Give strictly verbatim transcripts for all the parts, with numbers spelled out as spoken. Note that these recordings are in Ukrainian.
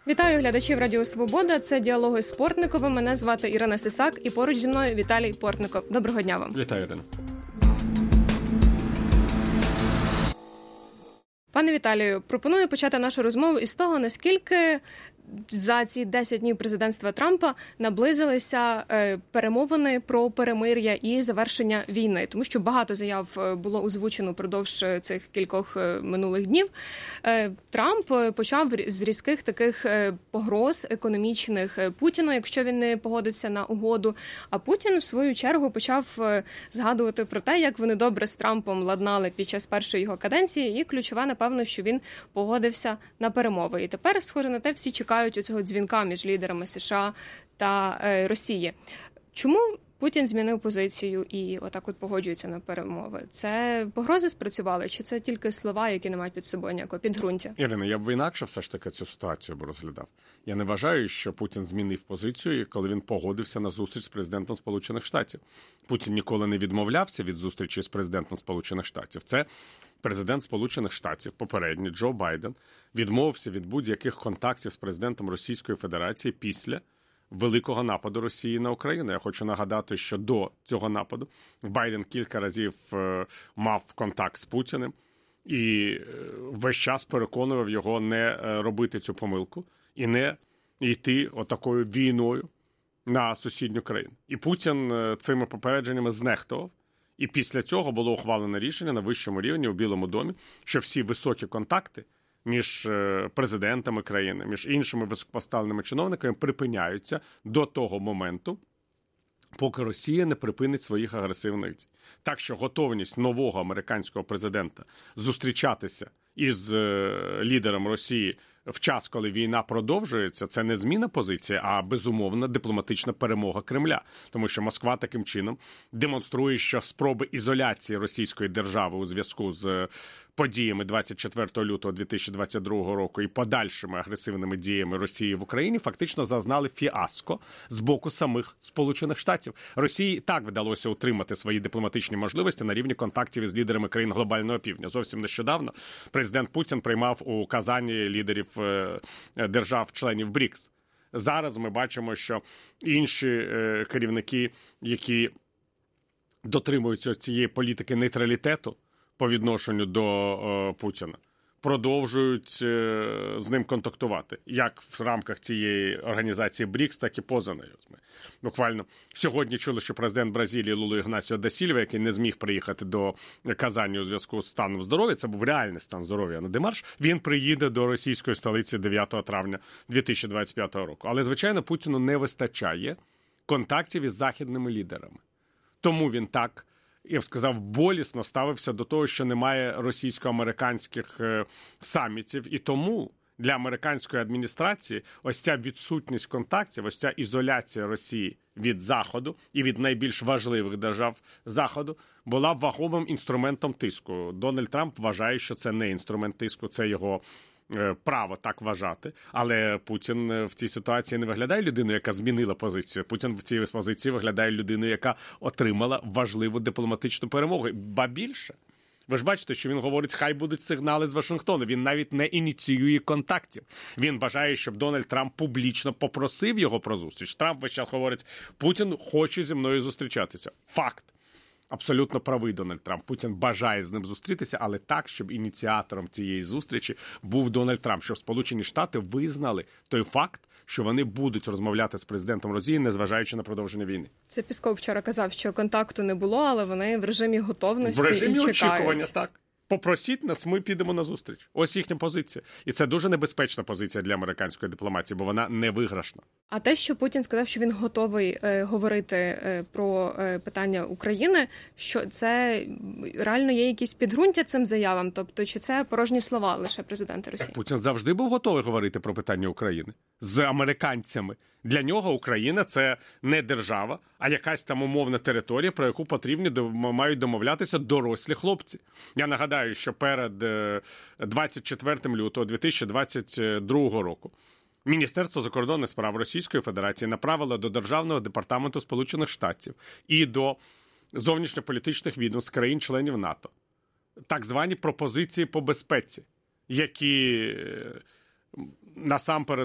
Вітаю глядачів Радіо Свобода. Це «Діалоги з Портниковим». Мене звати Ірина Сисак і поруч зі мною Віталій Портников. Доброго дня вам. Вітаю, Ірина. Пане Віталію, пропоную почати нашу розмову із того, наскільки за ці десять днів президентства Трампа наблизилися перемовини про перемир'я і завершення війни. Тому що багато заяв було озвучено впродовж цих кількох минулих днів. Трамп почав з різких таких погроз економічних Путіну, якщо він не погодиться на угоду. А Путін, в свою чергу, почав згадувати про те, як вони добре з Трампом ладнали під час першої його каденції. І ключове, напевно, що він погодився на перемови. І тепер, схоже на те, всі чекають у цього дзвінка між лідерами США та е, Росії. Чому Путін змінив позицію і отак от погоджується на перемови? Це погрози спрацювали, чи це тільки слова, які не мають під собою ніякого підґрунтя? Ірина, я б інакше все ж таки цю ситуацію б розглядав. Я не вважаю, що Путін змінив позицію, коли він погодився на зустріч з президентом Сполучених Штатів. Путін ніколи не відмовлявся від зустрічі з президентом Сполучених Штатів. Це президент Сполучених Штатів, попередній Джо Байден, відмовився від будь-яких контактів з президентом Російської Федерації після великого нападу Росії на Україну. Я хочу нагадати, що до цього нападу Байден кілька разів е, мав контакт з Путіним і е, весь час переконував його не е, робити цю помилку і не йти отакою війною на сусідню країну. І Путін е, цими попередженнями знехтував. І після цього було ухвалено рішення на вищому рівні у Білому домі, що всі високі контакти між президентами країни, між іншими високопоставленими чиновниками припиняються до того моменту, поки Росія не припинить своїх агресивних дій. Так що готовність нового американського президента зустрічатися із лідером Росії в час, коли війна продовжується, це не зміна позиції, а безумовна дипломатична перемога Кремля. Тому що Москва таким чином демонструє, що спроби ізоляції російської держави у зв'язку з подіями двадцять четвертого лютого дві тисячі двадцять другого року і подальшими агресивними діями Росії в Україні фактично зазнали фіаско з боку самих Сполучених Штатів. Росії так вдалося утримати свої дипломатичні можливості на рівні контактів із лідерами країн глобального півдня. Зовсім нещодавно президент Путін приймав у Казані лідерів держав-членів БРІКС. Зараз ми бачимо, що інші керівники, які дотримуються цієї політики нейтралітету по відношенню до е, Путіна, продовжують е, з ним контактувати, як в рамках цієї організації БРІКС, так і поза нею. Буквально сьогодні чули, що президент Бразилії Лулу Ігнасіо да Сільва, який не зміг приїхати до Казані у зв'язку з станом здоров'я, це був реальний стан здоров'я, а не демарш, він приїде до російської столиці дев'ятого травня дві тисячі двадцять п'ятого року. Але, звичайно, Путіну не вистачає контактів із західними лідерами. Тому він так, я б сказав, болісно ставився до того, що немає російсько-американських е, самітів. І тому для американської адміністрації ось ця відсутність контактів, ось ця ізоляція Росії від Заходу і від найбільш важливих держав Заходу була вагомим інструментом тиску. Дональд Трамп вважає, що це не інструмент тиску, це його право так вважати, але Путін в цій ситуації не виглядає людиною, яка змінила позицію. Путін в цій позиції виглядає людиною, яка отримала важливу дипломатичну перемогу. Ба більше, ви ж бачите, що він говорить, хай будуть сигнали з Вашингтону. Він навіть не ініціює контактів. Він бажає, щоб Дональд Трамп публічно попросив його про зустріч. Трамп весь час говорить, Путін хоче зі мною зустрічатися. Факт. Абсолютно правий Дональд Трамп. Путін бажає з ним зустрітися, але так, щоб ініціатором цієї зустрічі був Дональд Трамп, щоб Сполучені Штати визнали той факт, що вони будуть розмовляти з президентом Росії, незважаючи на продовження війни. Це Пісков вчора казав, що контакту не було, але вони в режимі готовності і чекають. В режимі очікування, так. Попросіть нас, ми підемо на зустріч. Ось їхня позиція. І це дуже небезпечна позиція для американської дипломатії, бо вона не виграшна. А те, що Путін сказав, що він готовий е, говорити е, про е, питання України, що це реально є якісь підґрунтя цим заявам? Тобто, чи це порожні слова лише президента Росії? Так, Путін завжди був готовий говорити про питання України з американцями. Для нього Україна – це не держава, а якась там умовна територія, про яку потрібні мають домовлятися дорослі хлопці. Я нагадаю, що перед двадцять четвертого лютого дві тисячі двадцять другого року Міністерство закордонних справ Російської Федерації направило до Державного департаменту Сполучених Штатів і до зовнішньополітичних відомств країн-членів НАТО так звані пропозиції по безпеці, які насамперед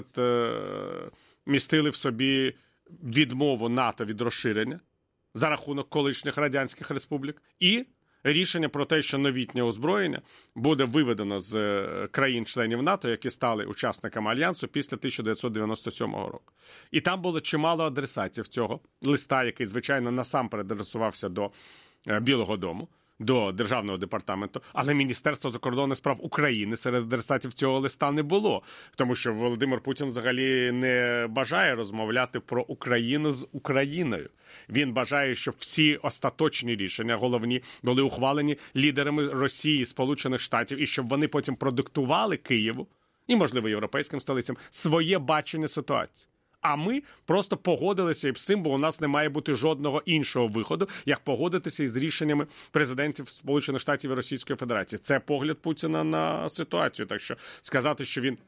містили в собі відмову НАТО від розширення за рахунок колишніх радянських республік і рішення про те, що новітнє озброєння буде виведено з країн-членів НАТО, які стали учасниками Альянсу після тисяча дев'ятсот дев'яносто сьомого року. І там було чимало адресатів цього листа, який, звичайно, насамперед адресувався до Білого дому, до Державного департаменту, але Міністерство закордонних справ України серед адресатів цього листа не було, тому що Володимир Путін взагалі не бажає розмовляти про Україну з Україною. Він бажає, щоб всі остаточні рішення, головні, були ухвалені лідерами Росії, Сполучених Штатів, і щоб вони потім продиктували Києву і, можливо, європейським столицям своє бачення ситуації. А ми просто погодилися із цим, бо у нас не має бути жодного іншого виходу, як погодитися із рішеннями президентів Сполучених Штатів і Російської Федерації. Це погляд Путіна на ситуацію. Так що сказати, що він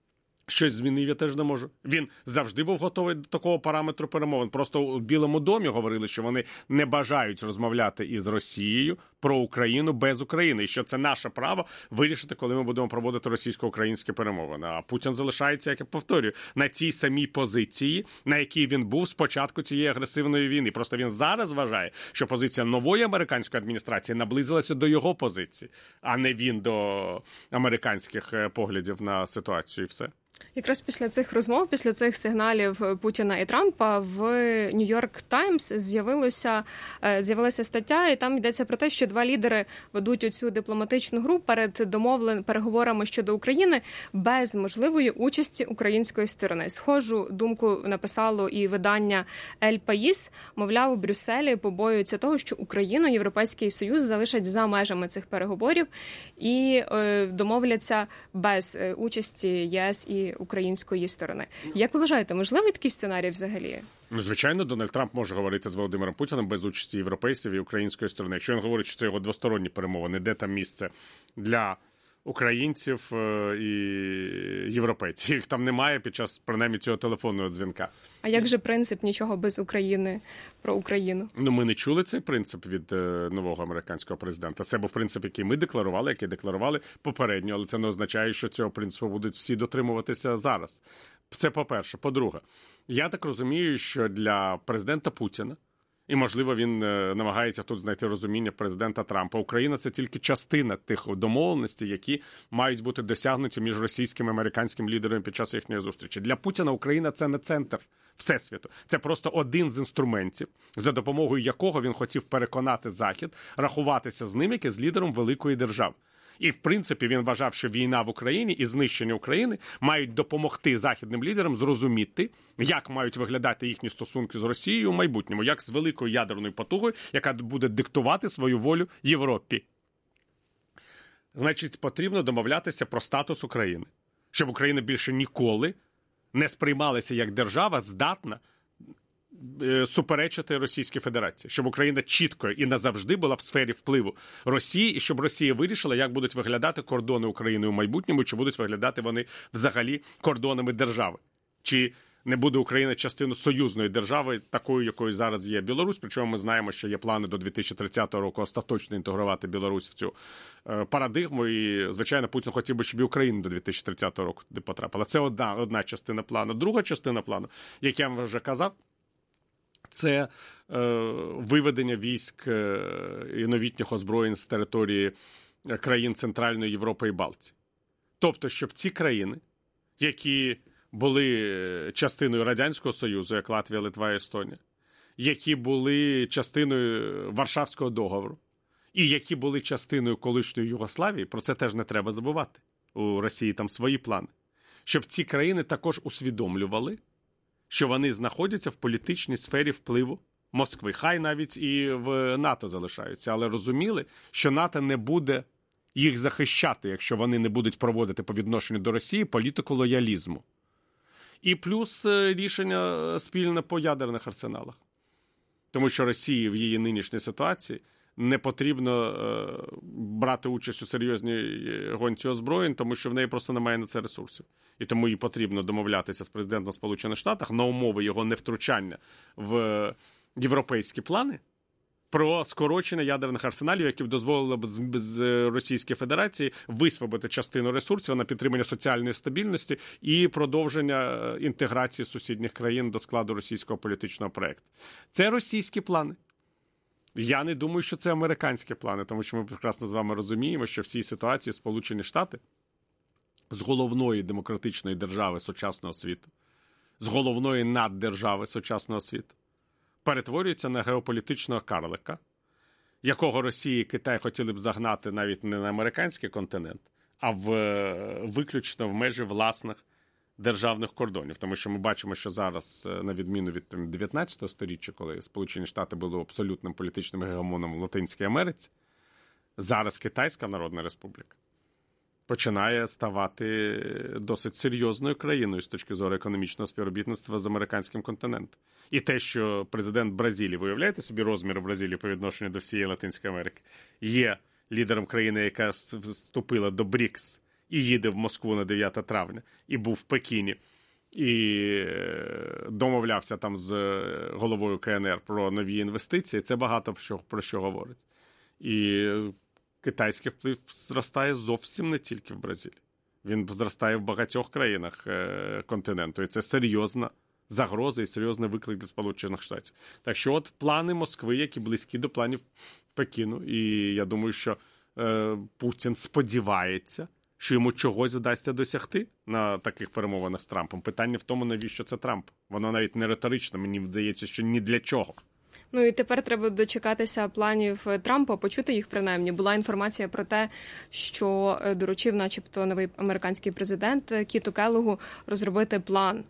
щось змінив, я теж не можу. Він завжди був готовий до такого параметру перемовин. Просто у Білому домі говорили, що вони не бажають розмовляти із Росією про Україну без України. І що це наше право вирішити, коли ми будемо проводити російсько-українські перемовини. А Путін залишається, як я повторюю, на тій самій позиції, на якій він був з початку цієї агресивної війни. Просто він зараз вважає, що позиція нової американської адміністрації наблизилася до його позиції, а не він до американських поглядів на ситуацію і все. Якраз після цих розмов, після цих сигналів Путіна і Трампа в Нью-Йорк Таймс з'явилося, з'явилася стаття, і там йдеться про те, що два лідери ведуть оцю дипломатичну гру перед домовлен переговорами щодо України без можливої участі української сторони. Схожу думку написало і видання «Ель Паїс». Мовляв, у Брюсселі побоюються того, що Україну Європейський Союз залишать за межами цих переговорів і е, домовляться без участі ЄС і української сторони. Як ви вважаєте, можливий такий сценарій взагалі? Ну, звичайно, Дональд Трамп може говорити з Володимиром Путіним без участі європейців і української сторони. Якщо він говорить, що це його двосторонні перемовини, де там місце для українців і європейців. Їх там немає під час, принаймні, цього телефонного дзвінка. А як же принцип «нічого без України» про Україну? Ну, ми не чули цей принцип від е, нового американського президента. Це був принцип, який ми декларували, який декларували попередньо, але це не означає, що цього принципу будуть всі дотримуватися зараз. Це по-перше. По-друге, я так розумію, що для президента Путіна, і, можливо, він намагається тут знайти розуміння президента Трампа, Україна – це тільки частина тих домовленостей, які мають бути досягнуті між російськими і американськими лідерами під час їхньої зустрічі. Для Путіна Україна – це не центр Всесвіту. Це просто один з інструментів, за допомогою якого він хотів переконати Захід, рахуватися з ним, як і з лідером великої держави. І, в принципі, він вважав, що війна в Україні і знищення України мають допомогти західним лідерам зрозуміти, як мають виглядати їхні стосунки з Росією у майбутньому, як з великою ядерною потугою, яка буде диктувати свою волю Європі. Значить, потрібно домовлятися про статус України, щоб Україна більше ніколи не сприймалася як держава, здатна суперечити Російській Федерації, щоб Україна чітко і назавжди була в сфері впливу Росії, і щоб Росія вирішила, як будуть виглядати кордони України у майбутньому, чи будуть виглядати вони взагалі кордонами держави. Чи не буде Україна частиною союзної держави, такою, якою зараз є Білорусь, причому ми знаємо, що є плани до дві тисячі тридцятого року остаточно інтегрувати Білорусь в цю е, парадигму, і, звичайно, Путін хотів би, щоб і Україна до дві тисячі тридцятого року туди потрапила. Це одна, одна частина плану. Друга частина плану, як я вам вже казав, це е, виведення військ е, і новітніх озброєнь з території країн Центральної Європи і Балтії. Тобто, щоб ці країни, які були частиною Радянського Союзу, як Латвія, Литва і Естонія, які були частиною Варшавського договору, і які були частиною колишньої Югославії, про це теж не треба забувати. У Росії там свої плани. Щоб ці країни також усвідомлювали, що вони знаходяться в політичній сфері впливу Москви. Хай навіть і в НАТО залишаються, але розуміли, що НАТО не буде їх захищати, якщо вони не будуть проводити по відношенню до Росії політику лоялізму. І плюс рішення спільне по ядерних арсеналах. Тому що Росії в її нинішній ситуації не потрібно е, брати участь у серйозній гонці озброєнь, тому що в неї просто немає на це ресурсів. І тому їй потрібно домовлятися з президентом Сполучених Штатів на умови його невтручання в європейські плани, про скорочення ядерних арсеналів, які б дозволили б з, з Російської Федерації висвободити частину ресурсів на підтримання соціальної стабільності і продовження інтеграції сусідніх країн до складу російського політичного проєкту. Це російські плани. Я не думаю, що це американські плани, тому що ми прекрасно з вами розуміємо, що в цій ситуації Сполучені Штати з головної демократичної держави сучасного світу, з головної наддержави сучасного світу, перетворюється на геополітичного карлика, якого Росія і Китай хотіли б загнати навіть не на американський континент, а в, виключно в межі власних державних кордонів. Тому що ми бачимо, що зараз, на відміну від дев'ятнадцятого сторіччя, коли Сполучені Штати були абсолютним політичним гегемоном в Латинській Америці, зараз Китайська Народна Республіка починає ставати досить серйозною країною з точки зору економічного співробітництва з американським континентом. І те, що президент Бразилії, ви уявляєте собі розміри Бразилії по відношенню до всієї Латинської Америки, є лідером країни, яка вступила до брікс і їде в Москву на дев'яте травня, і був в Пекіні, і домовлявся там з головою Ка Ен Ер про нові інвестиції, це багато про що говорить. І китайський вплив зростає зовсім не тільки в Бразилії. Він зростає в багатьох країнах континенту. І це серйозна загроза і серйозний виклик для Сполучених Штатів. Так що от плани Москви, які близькі до планів Пекіну. І я думаю, що е, Путін сподівається, що йому чогось вдасться досягти на таких перемовинах з Трампом. Питання в тому, навіщо це Трамп. Воно навіть не риторичне, мені здається, що ні для чого. Ну і тепер треба дочекатися планів Трампа, почути їх принаймні. Була інформація про те, що доручив начебто новий американський президент Кіту Келлогу розробити план.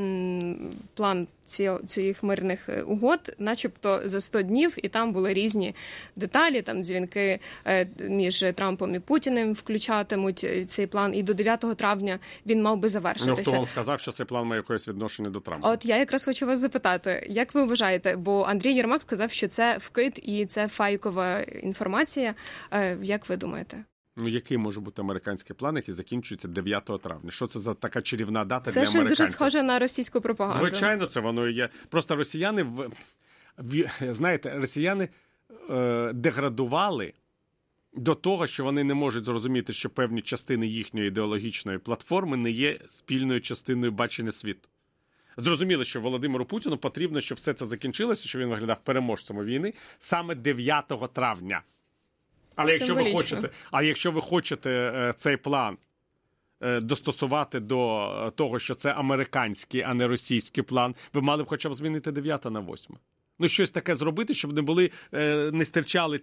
план цих мирних угод, начебто за сто днів, і там були різні деталі, там дзвінки між Трампом і Путіним включатимуть цей план, і до дев'ятого травня він мав би завершитися. Ну, хто вам сказав, що цей план має якесь відношення до Трампа? От я якраз хочу вас запитати, як ви вважаєте, бо Андрій Єрмак сказав, що це вкид і це фейкова інформація. Як ви думаєте? Ну, який може бути американський план, який закінчується дев'ятого травня? Що це за така чарівна дата це для американців? Це щось дуже схоже на російську пропаганду. Звичайно, це воно і є. Просто росіяни, в, в, знаєте, росіяни е, деградували до того, що вони не можуть зрозуміти, що певні частини їхньої ідеологічної платформи не є спільною частиною бачення світу. Зрозуміло, що Володимиру Путіну потрібно, щоб все це закінчилося, щоб він виглядав переможцем у війни саме дев'ятого травня. Але якщо ви хочете, а якщо ви хочете цей план достосувати до того, що це американський, а не російський план, ви мали б хоча б змінити дев'яте на восьме. Ну, щось таке зробити, щоб не були, не стирчали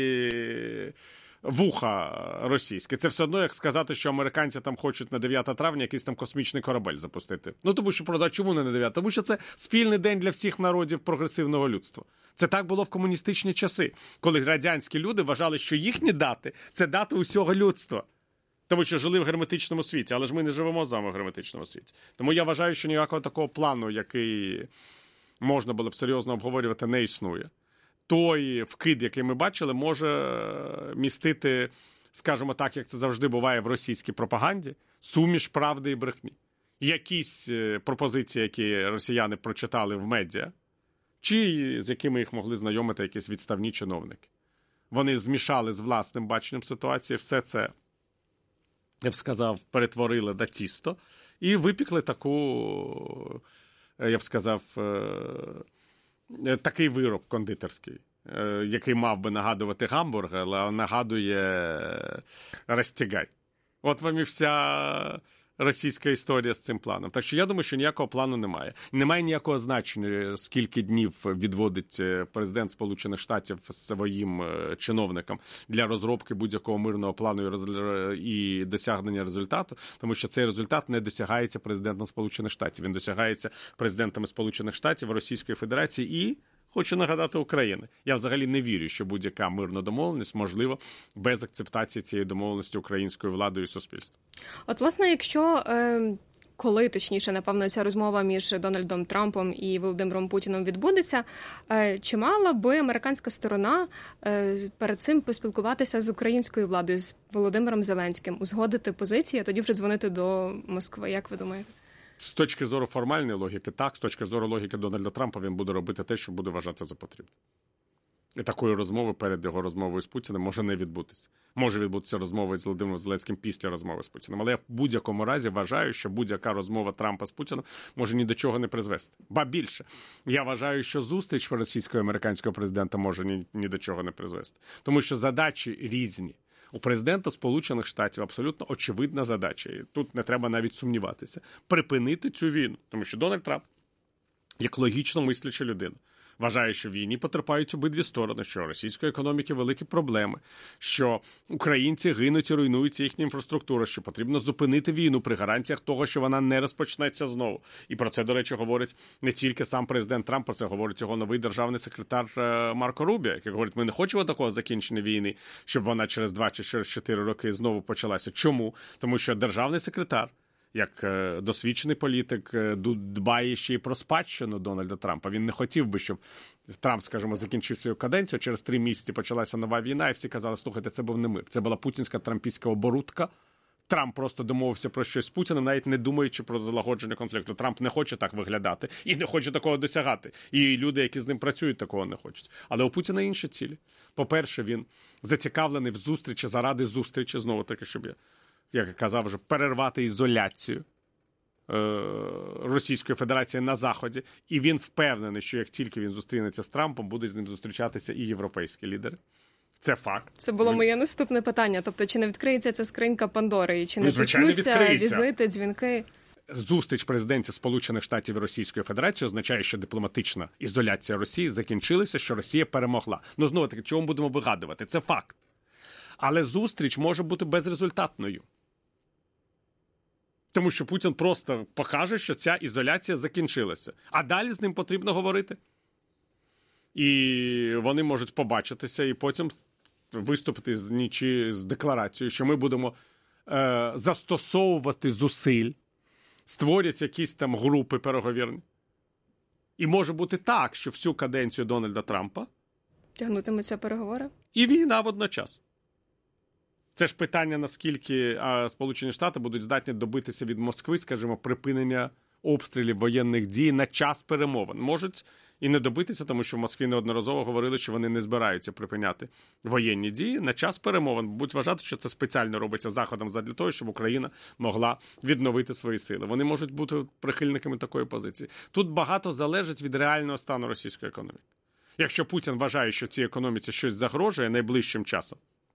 ці вуха російські. Це все одно, як сказати, що американці там хочуть на дев'яте травня якийсь там космічний корабель запустити. Ну, тому що, правда, чому не на дев'яте? Тому що це спільний день для всіх народів прогресивного людства. Це так було в комуністичні часи, коли радянські люди вважали, що їхні дати – це дати усього людства. Тому що жили в герметичному світі, але ж ми не живемо з вами в герметичному світі. Тому я вважаю, що ніякого такого плану, який можна було б серйозно обговорювати, не існує. Той вкид, який ми бачили, може містити, скажімо так, як це завжди буває в російській пропаганді, суміш правди і брехні. Якісь пропозиції, які росіяни прочитали в медіа, чи з якими їх могли знайомити якісь відставні чиновники. Вони змішали з власним баченням ситуації, все це, я б сказав, перетворили на тісто і випікли таку, я б сказав, такий вироб кондитерський, який мав би нагадувати гамбургер, але нагадує розтягай. От вам і вся російська історія з цим планом. Так що я думаю, що ніякого плану немає. Немає ніякого значення, скільки днів відводить президент Сполучених Штатів своїм чиновникам для розробки будь-якого мирного плану і досягнення результату, тому що цей результат не досягається президентом Сполучених Штатів. Він досягається президентами Сполучених Штатів, Російської Федерації і, хочу нагадати, України. Я взагалі не вірю, що будь-яка мирна домовленість можлива без акцептації цієї домовленості українською владою і суспільством. От, власне, якщо, е, коли, точніше, напевно, ця розмова між Дональдом Трампом і Володимиром Путіним відбудеться, е, чи мала би американська сторона е, перед цим поспілкуватися з українською владою, з Володимиром Зеленським, узгодити позиції, а тоді вже дзвонити до Москви? Як ви думаєте? З точки зору формальної логіки, так. З точки зору логіки Дональда Трампа він буде робити те, що буде вважати за потрібне. І такої розмови перед його розмовою з Путіним може не відбутися. Може відбутися розмова з Володимиром Зеленським після розмови з Путіним. Але я в будь-якому разі вважаю, що будь-яка розмова Трампа з Путіним може ні до чого не призвести. Ба більше, я вважаю, що зустріч російського і американського президента може ні, ні до чого не призвести. Тому що задачі різні. У президента Сполучених Штатів абсолютно очевидна задача, і тут не треба навіть сумніватися, припинити цю війну. Тому що Дональд Трамп, як логічно мисляча людина, вважає, що в війні потерпають обидві сторони, що у російської економіки великі проблеми, що українці гинуть і руйнується їхня інфраструктура, що потрібно зупинити війну при гарантіях того, що вона не розпочнеться знову. І про це, до речі, говорить не тільки сам президент Трамп, про це говорить його новий державний секретар Марко Рубіо, який говорить, ми не хочемо такого закінчення війни, щоб вона через два чи через чотири роки знову почалася. Чому? Тому що державний секретар, як досвідчений політик, дбає ще й про спадщину Дональда Трампа. Він не хотів би, щоб Трамп, скажімо, закінчив свою каденцію, через три місяці почалася нова війна, і всі казали, слухайте, це був не мир. Це була путінська трампійська оборудка. Трамп просто домовився про щось з Путіним, навіть не думаючи про залагодження конфлікту. Трамп не хоче так виглядати і не хоче такого досягати. І люди, які з ним працюють, такого не хочуть. Але у Путіна інші цілі. По-перше, він зацікавлений в зустрічі заради зустрічі, знову таки, щоб я як я казав вже, перервати ізоляцію е, Російської Федерації на Заході. І він впевнений, що як тільки він зустрінеться з Трампом, будуть з ним зустрічатися і європейські лідери. Це факт. Це було моє наступне питання. Тобто, чи не відкриється ця скринька Пандори? І чи не ну, звичайно, почнуться відкриється. візити, дзвінки? Зустріч президентів Сполучених Штатів і Російської Федерації означає, що дипломатична ізоляція Росії закінчилася, що Росія перемогла. Ну, знову таки, чого ми будемо вигадувати? Це факт. Але зустріч може бути безрезультатною. Тому що Путін просто покаже, що ця ізоляція закінчилася. А далі з ним потрібно говорити. І вони можуть побачитися і потім виступити з нічі з декларацією, що ми будемо е, застосовувати зусиль, створять якісь там групи переговірні. І може бути так, що всю каденцію Дональда Трампа тягнутимуться переговори? І війна водночас. Це ж питання, наскільки а, Сполучені Штати будуть здатні добитися від Москви, скажімо, припинення обстрілів воєнних дій на час перемовин. Можуть і не добитися, тому що в Москві неодноразово говорили, що вони не збираються припиняти воєнні дії на час перемовин. Будуть вважати, що це спеціально робиться Заходом задля того, щоб Україна могла відновити свої сили. Вони можуть бути прихильниками такої позиції. Тут багато залежить від реального стану російської економіки. Якщо Путін вважає, що цій економіці щось загрожує найближчим часом,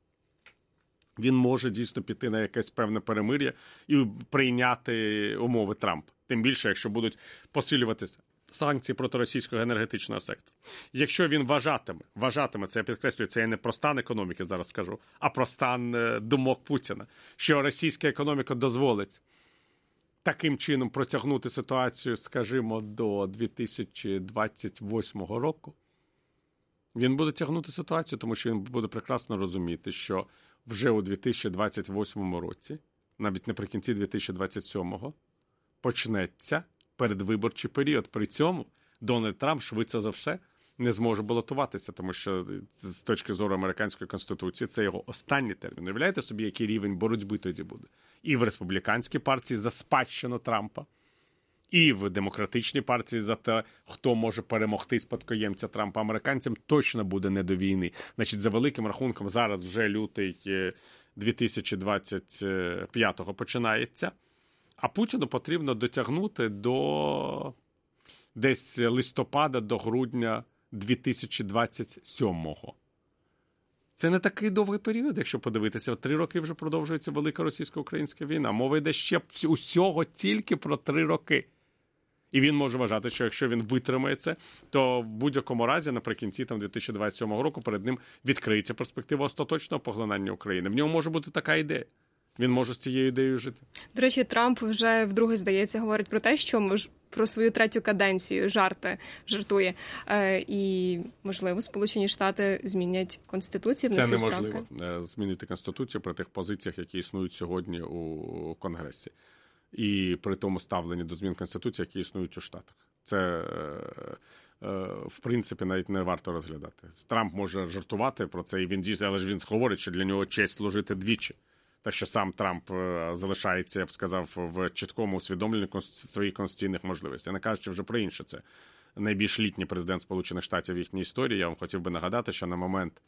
він може дійсно піти на якесь певне перемир'я і прийняти умови Трампа. Тим більше, якщо будуть посилюватися санкції проти російського енергетичного сектору. Якщо він вважатиме, вважатиме, це я підкреслюю, це я не про стан економіки зараз скажу, а про стан думок Путіна, що російська економіка дозволить таким чином протягнути ситуацію, скажімо, до дві тисячі двадцять восьмого року, він буде тягнути ситуацію, тому що він буде прекрасно розуміти, що вже у дві тисячі двадцять восьмому році, навіть наприкінці дві тисячі двадцять сьомого, почнеться передвиборчий період. При цьому Дональд Трамп швидше за все не зможе балотуватися, тому що з точки зору американської конституції це його останній термін. Уявляєте собі, який рівень боротьби тоді буде? І в республіканській партії за спадщину Трампа, і в демократичній партії за те, хто може перемогти спадкоємця Трампа. Американцям точно буде не до війни. Значить, за великим рахунком, зараз вже лютий дві тисячі двадцять п'ятого починається, а Путіну потрібно дотягнути до десь листопада, до грудня дві тисячі двадцять сьомого. Це не такий довгий період, якщо подивитися. Три роки вже продовжується велика російсько-українська війна. Мова йде ще усього тільки про три роки. І він може вважати, що якщо він витримає це, то в будь-якому разі наприкінці там, дві тисячі двадцять сьомого року перед ним відкриється перспектива остаточного поглинання України. В нього може бути така ідея. Він може з цією ідеєю жити. До речі, Трамп вже вдруге, здається, говорить про те, що мож, про свою третю каденцію жарти, жартує. Е, і, можливо, Сполучені Штати змінять Конституцію. Це неможливо змінити Конституцію при тих позиціях, які існують сьогодні у Конгресі. І при тому ставленні до змін Конституції, які існують у Штатах. Це, в принципі, навіть не варто розглядати. Трамп може жартувати про це, і він дійсно, але ж він говорить, що для нього честь служити двічі. Так що сам Трамп залишається, я б сказав, в чіткому усвідомленні своїх конституційних можливостей. Не кажучи вже про інше, це найбільш літній президент Сполучених Штатів в їхній історії. Я вам хотів би нагадати, що на момент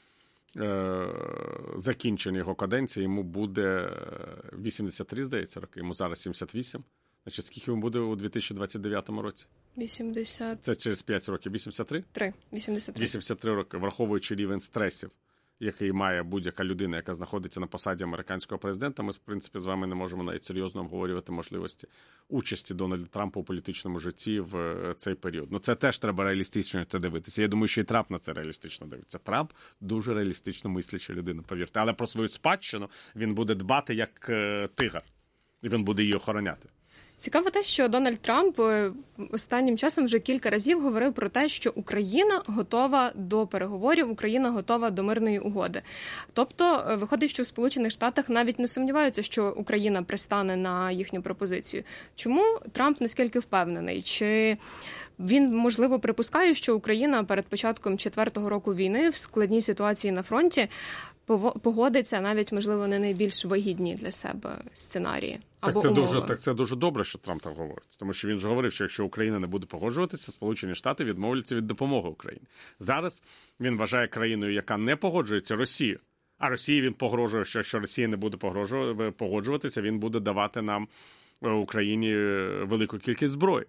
е- закінчення його каденції йому буде вісімдесят три, здається, роки, йому зараз сімдесят вісім. Значить, скільки йому буде у дві тисячі двадцять дев'ятому році? вісімдесят Це через п'ять років. вісімдесят три? три. вісімдесят три. вісімдесят три роки, враховуючи рівень стресів, який має будь-яка людина, яка знаходиться на посаді американського президента, ми, в принципі, з вами не можемо навіть серйозно обговорювати можливості участі Дональда Трампа у політичному житті в цей період. Ну, це теж треба реалістично дивитися. Я думаю, що і Трамп на це реалістично дивиться. Трамп дуже реалістично мисляча людина, повірте. Але про свою спадщину він буде дбати як е, тигр. І він буде її охороняти. Цікаво те, що Дональд Трамп останнім часом вже кілька разів говорив про те, що Україна готова до переговорів, Україна готова до мирної угоди. Тобто, виходить, що в Сполучених Штатах навіть не сумніваються, що Україна пристане на їхню пропозицію. Чому Трамп наскільки впевнений? Чи він, можливо, припускає, що Україна перед початком четвертого року війни в складній ситуації на фронті погодиться навіть, можливо, не найбільш вигідні для себе сценарії? Так це, дуже, так це дуже добре, що Трамп так говорить. Тому що він ж говорив, що якщо Україна не буде погоджуватися, Сполучені Штати відмовляться від допомоги Україні. Зараз він вважає країною, яка не погоджується, Росію. А Росії він погрожує, що якщо Росія не буде погоджуватися, він буде давати нам, Україні, велику кількість зброї.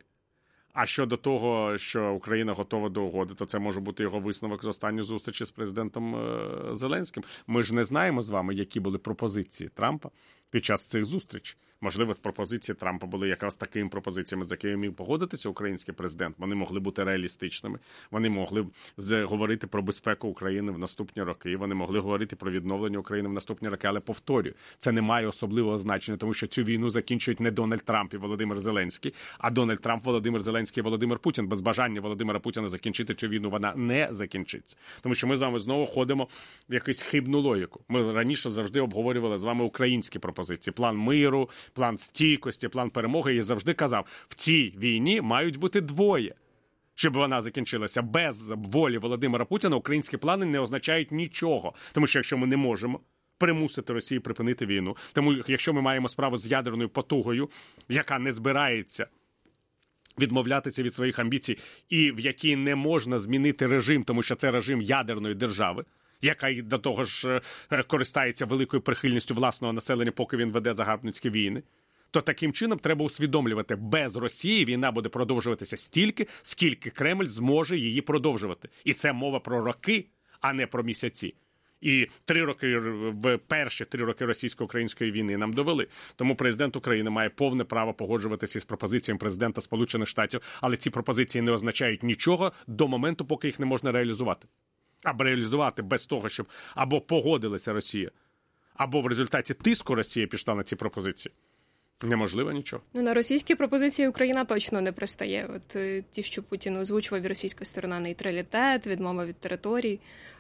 А щодо того, що Україна готова до угоди, то це може бути його висновок з останньої зустрічі з президентом Зеленським. Ми ж не знаємо з вами, які були пропозиції Трампа під час цих зустрічей. Можливо, пропозиції Трампа були якраз такими пропозиціями, з якими міг погодитися український президент. Вони могли бути реалістичними, вони могли говорити про безпеку України в наступні роки, вони могли говорити про відновлення України в наступні роки. Але, повторюю, це не має особливого значення, тому що цю війну закінчують не Дональд Трамп і Володимир Зеленський, а Дональд Трамп, Володимир Зеленський і Володимир Путін. Без бажання Володимира Путіна закінчити цю війну вона не закінчиться. Тому що ми з вами знову ходимо в якусь хибну логіку. Ми раніше завжди обговорювали з вами українські пропозиції. План миру, план стійкості, план перемоги. Я завжди казав, в цій війні мають бути двоє. Щоб вона закінчилася без волі Володимира Путіна, українські плани не означають нічого. Тому що якщо ми не можемо примусити Росію припинити війну, тому якщо ми маємо справу з ядерною потугою, яка не збирається відмовлятися від своїх амбіцій і в якій не можна змінити режим, тому що це режим ядерної держави, яка й до того ж користається великою прихильністю власного населення, поки він веде загарбницькі війни, то таким чином треба усвідомлювати, без Росії війна буде продовжуватися стільки, скільки Кремль зможе її продовжувати. І це мова про роки, а не про місяці. І три роки, в перші три роки російсько-української війни нам довели. Тому президент України має повне право погоджуватися з пропозиціями президента Сполучених Штатів, але ці пропозиції не означають нічого до моменту, поки їх не можна реалізувати. Або реалізувати без того, щоб або погодилася Росія, або в результаті тиску Росія пішла на ці пропозиції. Неможливо нічого. Ну, на російські пропозиції Україна точно не пристає. От ті, що Путін озвучував, російська сторона, нейтралітет, відмова від територій.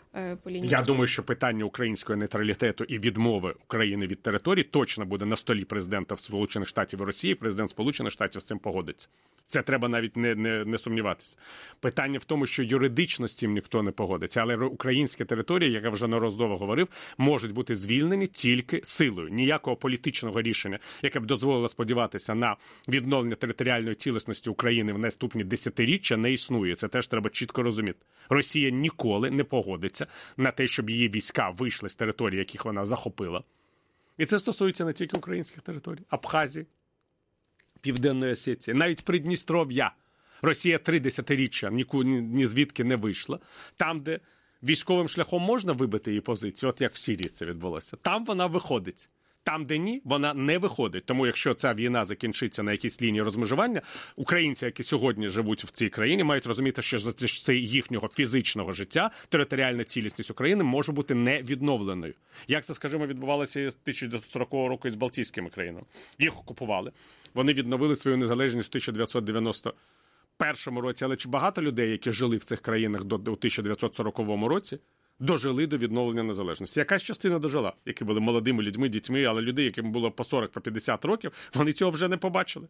Я думаю, що питання українського нейтралітету і відмови України від територій точно буде на столі президента Сполучених Штатів і Росії. Президент Сполучених Штатів з цим погодиться. Це треба навіть не, не, не сумніватися. Питання в тому, що юридично з цим ніхто не погодиться, але українські території, як я вже неодноразово говорив, можуть бути звільнені тільки силою. Ніякого політичного рішення, яке б дозволило сподіватися на відновлення територіальної цілісності України в наступні десятиріччя, не існує. Це теж треба чітко розуміти. Росія ніколи не погодиться на те, щоб її війська вийшли з територій, яких вона захопила. І це стосується не тільки українських територій. Абхазії, Південної Осетії, навіть Придністров'я. Росія три десятиріччя ні, ні звідки не вийшла. Там, де військовим шляхом можна вибити її позицію, от як в Сирії це відбулося, там вона виходить. Там, де ні, вона не виходить. Тому якщо ця війна закінчиться на якійсь лінії розмежування, українці, які сьогодні живуть в цій країні, мають розуміти, що за це їхнього фізичного життя територіальна цілісність України може бути не відновленою. Як це, скажімо, відбувалося з тисяча дев'ятсот сорокового року із Балтійськими країнами. Їх окупували. Вони відновили свою незалежність у тисяча дев'ятсот дев'яносто першому році. Але чи багато людей, які жили в цих країнах до тисяча дев'ятсот сорокового році, дожили до відновлення незалежності? Якась частина дожила, які були молодими людьми, дітьми, але люди, яким було по сорок, по п'ятдесят років, вони цього вже не побачили.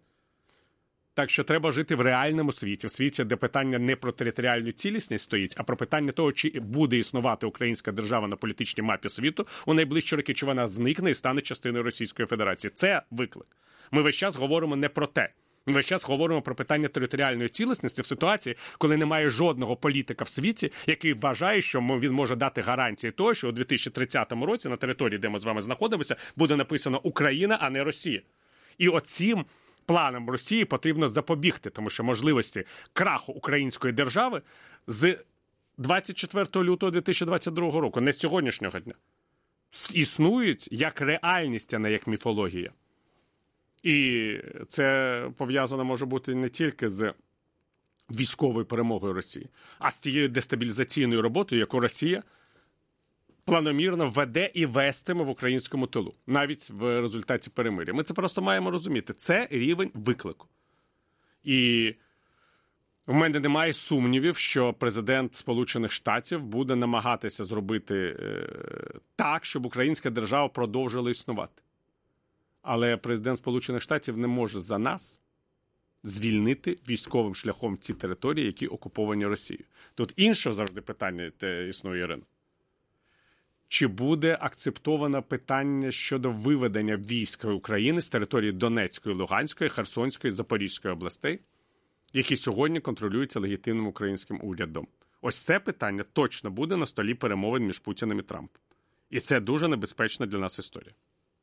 Так що треба жити в реальному світі, в світі, де питання не про територіальну цілісність стоїть, а про питання того, чи буде існувати українська держава на політичній мапі світу у найближчі роки, чи вона зникне і стане частиною Російської Федерації. Це виклик. Ми весь час говоримо не про те, Ми весь час говоримо про питання територіальної цілісності в ситуації, коли немає жодного політика в світі, який вважає, що він може дати гарантії того, що у дві тисячі тридцятому році на території, де ми з вами знаходимося, буде написано «Україна», а не «Росія». І оцім планам Росії потрібно запобігти, тому що можливості краху української держави з двадцять четвертого лютого дві тисячі двадцять другого року, не з сьогоднішнього дня, існують як реальність, а не як міфологія. І це пов'язано може бути не тільки з військовою перемогою Росії, а з тією дестабілізаційною роботою, яку Росія планомірно веде і вестиме в українському тилу, навіть в результаті перемир'я. Ми це просто маємо розуміти. Це рівень виклику. І в мене немає сумнівів, що президент Сполучених Штатів буде намагатися зробити е, так, щоб українська держава продовжила існувати. Але президент Сполучених Штатів не може за нас звільнити військовим шляхом ці території, які окуповані Росією. Тут інше завжди питання те існує, Ірина. Чи буде акцептовано питання щодо виведення військ України з території Донецької, Луганської, Херсонської, Запорізької областей, які сьогодні контролюються легітимним українським урядом? Ось це питання точно буде на столі перемовин між Путіним і Трампом. І це дуже небезпечна для нас історія.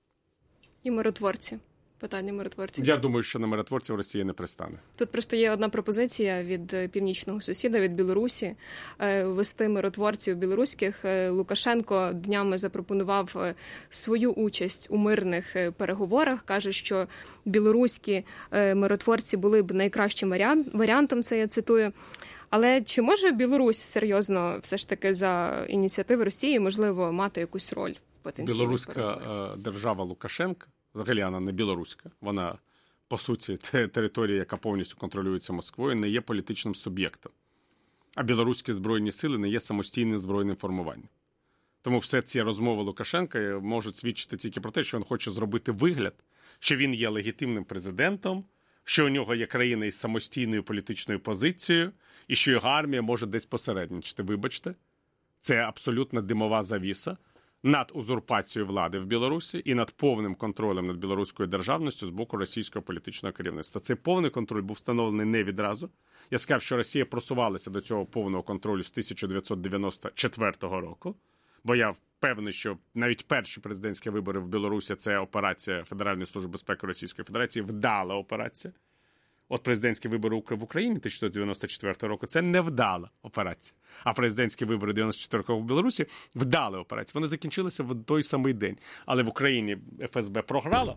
І миротворці. Питання миротворців. Я думаю, що на миротворців Росія не пристане. Тут просто є одна пропозиція від північного сусіда, від Білорусі, вести миротворців білоруських. Лукашенко днями запропонував свою участь у мирних переговорах. Каже, що білоруські миротворці були б найкращим варіантом, це я цитую. Але чи може Білорусь серйозно все ж таки за ініціативи Росії, можливо, мати якусь роль в потенційних Білоруська переговорах? держава Лукашенка, взагалі вона не білоруська, вона, по суті, територія, яка повністю контролюється Москвою, не є політичним суб'єктом. А білоруські збройні сили не є самостійним збройним формуванням. Тому все ці розмови Лукашенка можуть свідчити тільки про те, що він хоче зробити вигляд, що він є легітимним президентом, що у нього є країна із самостійною політичною позицією, і що його армія може десь посередничати. Вибачте, це абсолютно димова завіса над узурпацією влади в Білорусі і над повним контролем над білоруською державністю з боку російського політичного керівництва. Цей повний контроль був встановлений не відразу. Я сказав, що Росія просувалася до цього повного контролю з тисяча дев'ятсот дев'яносто четвертого року, бо я впевнений, що навіть перші президентські вибори в Білорусі – це операція Федеральної служби безпеки Російської Федерації, вдала операція. От президентські вибори в Україні тисяча дев'ятсот дев'яносто четвертого року – це невдала операція. А президентські вибори дев'яносто четвертого року в Білорусі – вдали операція. Вони закінчилися в той самий день. Але в Україні еф ес бе програла,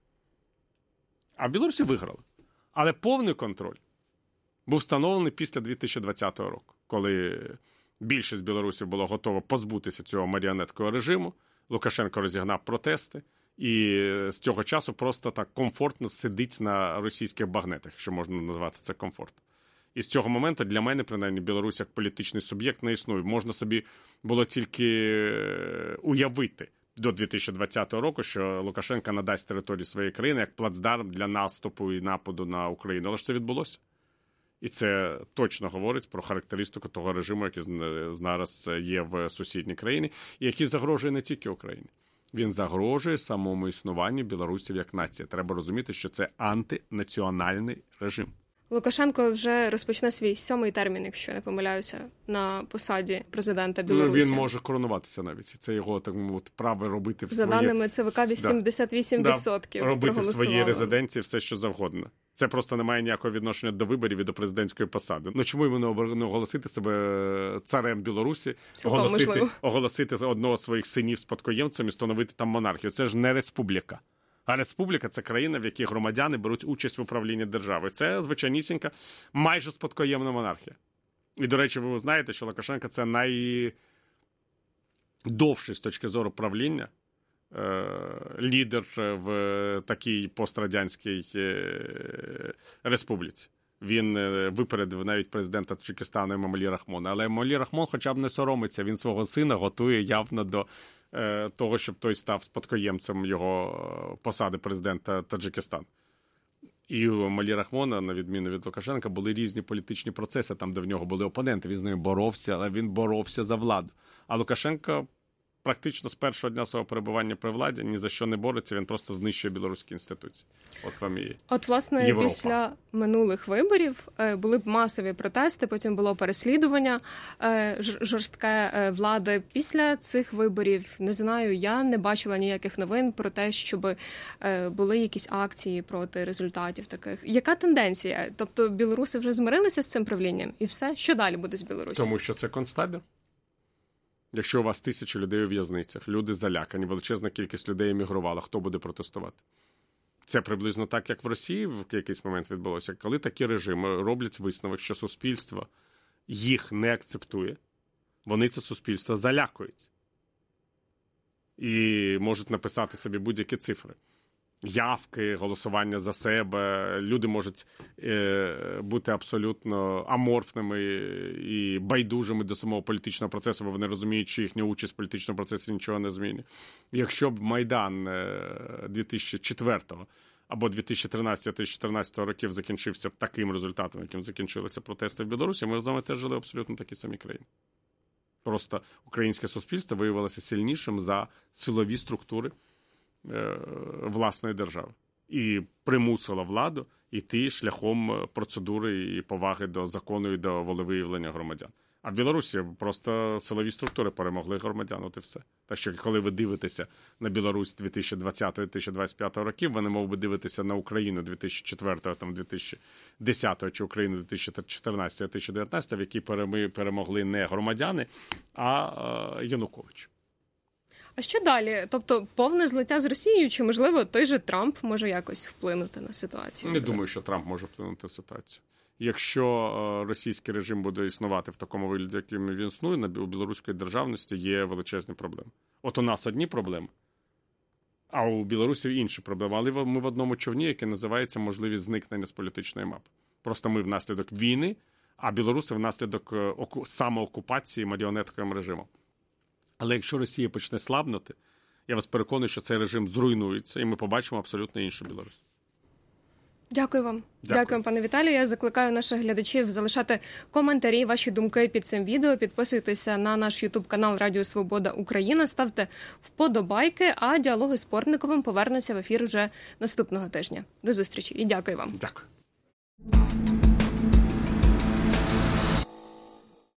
а в Білорусі виграла. Але повний контроль був встановлений після дві тисячі двадцятого року, коли більшість білорусів було готово позбутися цього маріонеткового режиму. Лукашенко розігнав протести. І з цього часу просто так комфортно сидить на російських багнетах, якщо можна назвати це комфорт. І з цього моменту для мене, принаймні, Білорусь як політичний суб'єкт не існує. Можна собі було тільки уявити до дві тисячі двадцятого року, що Лукашенко надасть територію своєї країни як плацдарм для наступу і нападу на Україну. Але ж це відбулося. І це точно говорить про характеристику того режиму, який зараз є в сусідній країні, і який загрожує не тільки Україні. Він загрожує самому існуванню білорусів як нації. Треба розуміти, що це антинаціональний режим. Лукашенко вже розпочне свій сьомий термін, якщо я не помиляюся, на посаді президента Білорусі. Він може коронуватися навіть. Це його так мовити право робити в За своє... даними ЦВК, вісімдесят вісім відсотків да. Робити в проголосували. своїй резиденції все, що завгодно. Це просто не має ніякого відношення до виборів і до президентської посади. Ну чому йому не оголосити себе царем Білорусі, оголосити, оголосити одного з своїх синів спадкоємцем і встановити там монархію? Це ж не республіка. А республіка – це країна, в якій громадяни беруть участь в управлінні державою. Це звичайнісінька, майже спадкоємна монархія. І, до речі, ви знаєте, що Лукашенко – це найдовший з точки зору правління лідер в такій пострадянській республіці. Він випередив навіть президента Таджикистану Емомалі Рахмона. Але Емомалі Рахмон хоча б не соромиться. Він свого сина готує явно до того, щоб той став спадкоємцем його посади президента Таджикистану. І у Емомалі Рахмона, на відміну від Лукашенка, були різні політичні процеси, там, де в нього були опоненти. Він з ними боровся, але він боровся за владу. А Лукашенко практично з першого дня свого перебування при владі ні за що не бореться, він просто знищує білоруські інституції. От вам і От, власне, Європа. Після минулих виборів були б масові протести, потім було переслідування жорстке влади. Після цих виборів, не знаю, я не бачила ніяких новин про те, щоб були якісь акції проти результатів таких. Яка тенденція? Тобто білоруси вже змирилися з цим правлінням? І все? Що далі буде з Білорусі? Тому що це концтабір. Якщо у вас тисячі людей у в'язницях, люди залякані, величезна кількість людей емігрувала, хто буде протестувати? Це приблизно так, як в Росії в якийсь момент відбулося. Коли такі режими роблять висновок, що суспільство їх не акцептує, вони це суспільство залякують. І можуть написати собі будь-які цифри. Явки, голосування за себе. Люди можуть е, бути абсолютно аморфними і байдужими до самого політичного процесу, бо вони розуміють, що їхня участь в політичному процесі нічого не змінює. Якщо б Майдан дві тисячі четвертого або дві тисячі тринадцятого - дві тисячі чотирнадцятого років закінчився б таким результатом, яким закінчилися протести в Білорусі, ми з вами теж жили абсолютно такі самі країни. Просто українське суспільство виявилося сильнішим за силові структури власної держави і примусила владу йти шляхом процедури і поваги до закону і до волевиявлення громадян. А в Білорусі просто силові структури перемогли громадян, от і все. Так що, коли ви дивитеся на Білорусь дві тисячі двадцятого - дві тисячі двадцять п'ятого років, ви не мов би дивитися на Україну дві тисячі четвертого, там, дві тисячі десятого чи Україну дві тисячі чотирнадцятого - дві тисячі дев'ятнадцятого, в якій перемогли не громадяни, а Янукович. А що далі? Тобто повне злиття з Росією, чи, можливо, той же Трамп може якось вплинути на ситуацію? Не думаю, що Трамп може вплинути на ситуацію. Якщо російський режим буде існувати в такому вигляді, яким він існує, у білоруської державності є величезні проблеми. От у нас одні проблеми, а у білорусів інші проблеми. Але ми в одному човні, який називається можливість зникнення з політичної мапи. Просто ми внаслідок війни, а білоруси внаслідок самоокупації маріонетковим режимом. Але якщо Росія почне слабнути, я вас переконую, що цей режим зруйнується, і ми побачимо абсолютно іншу Білорусь. Дякую вам. Дякую. Дякую, пане Віталію. Я закликаю наших глядачів залишати коментарі, ваші думки під цим відео. Підписуйтеся на наш ютуб-канал Радіо Свобода Україна, ставте вподобайки, а діалоги з Портниковим повернуться в ефір вже наступного тижня. До зустрічі і дякую вам. Дякую.